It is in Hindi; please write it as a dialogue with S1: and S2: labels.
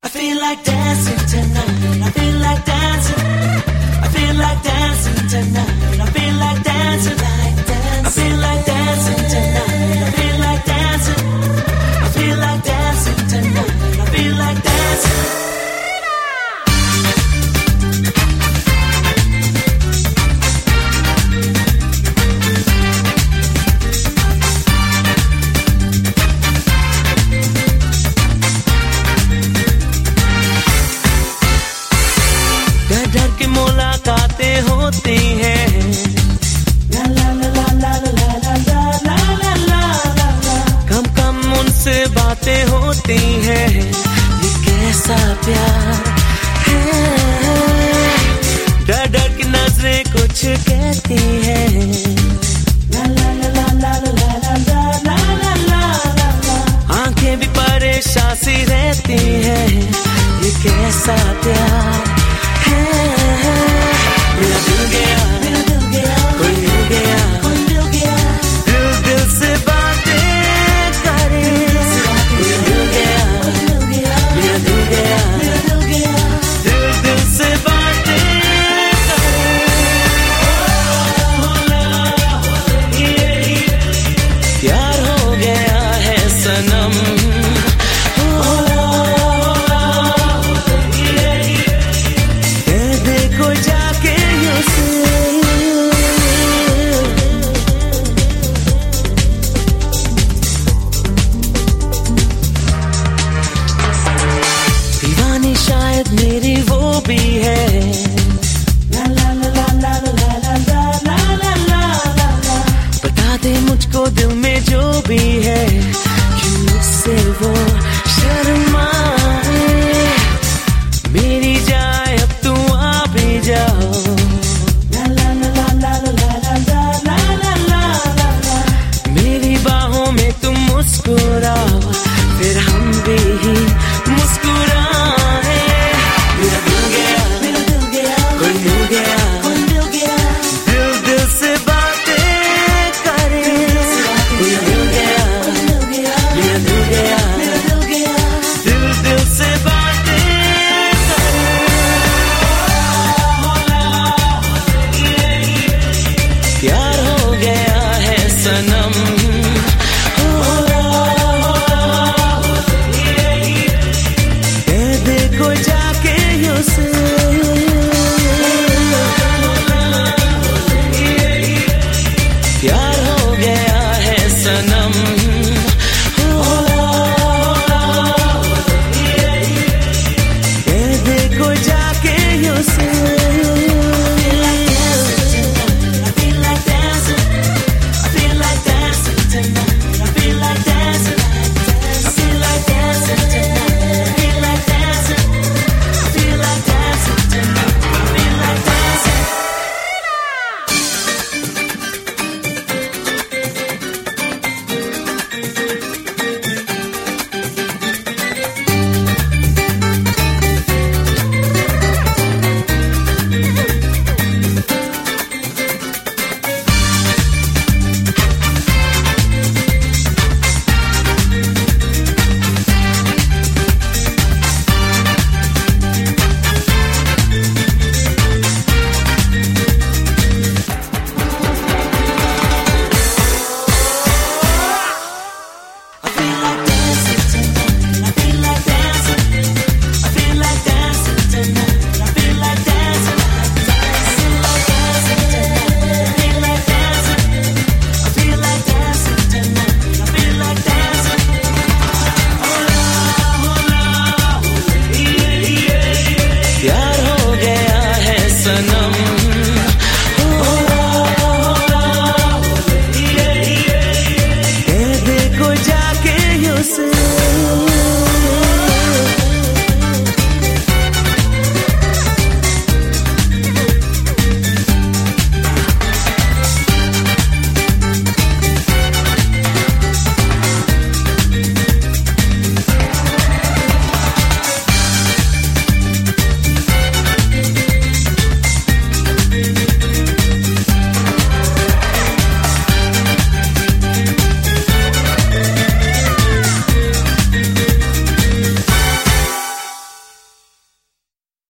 S1: I feel like dancing tonight. I feel like dancing. I feel like dancing tonight. I feel like dancing. I feel like dancing tonight. I feel like dancing. I feel like dancing tonight. I feel like dancing. डर के मुलाकातें होती हैं ला ला ला ला ला ला ला ला ला ला ला ला कम कम उनसे बातें होती हैं ये कैसा प्यार है डर डर की नजरें कुछ कहती हैं ला ला ला ला ला ला ला ला ला ला ला ला आंखें भी परेशान सी रहती हैं ये कैसा प्यार मेरा दिल गया कोई मिल गया दिल दिल से बातें करे कोई मिल गया मेरा दिल गया दिल दिल से बातें करे प्यार हो गया है सनम शायद मेरी वो भी है ला ला ला ला ला ला ला ला ला ला ला ला बता दे मुझको दिल में जो भी है क्यों मुझसे वो शर्मा